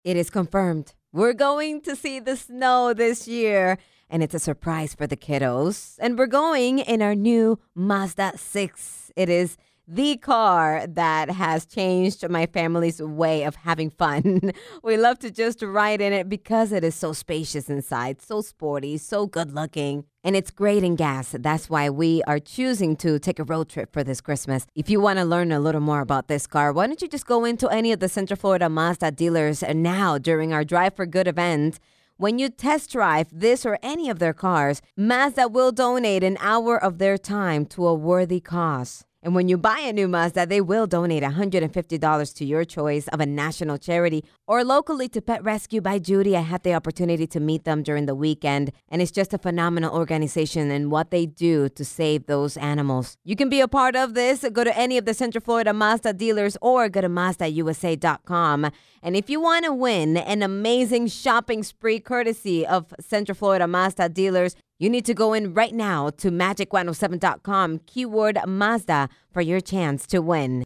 It is confirmed. We're going to see the snow this year, and it's a surprise for the kiddos. And we're going in our new Mazda 6. It is the car that has changed my family's way of having fun. We love to just ride in it because it is so spacious inside, so sporty, so good looking. And it's great in gas. That's why we are choosing to take a road trip for this Christmas. If you want to learn a little more about this car, why don't you just go into any of the Central Florida Mazda dealers now during our Drive for Good event. When you test drive this or any of their cars, Mazda will donate an hour of their time to a worthy cause. And when you buy a new Mazda, they will donate $150 to your choice of a national charity or locally to Pet Rescue by Judy. I had the opportunity to meet them during the weekend, and it's just a phenomenal organization and what they do to save those animals. You can be a part of this. Go to any of the Central Florida Mazda dealers or go to MazdaUSA.com. And if you want to win an amazing shopping spree courtesy of Central Florida Mazda dealers, you need to go in right now to Magic107.com, keyword Mazda, for your chance to win.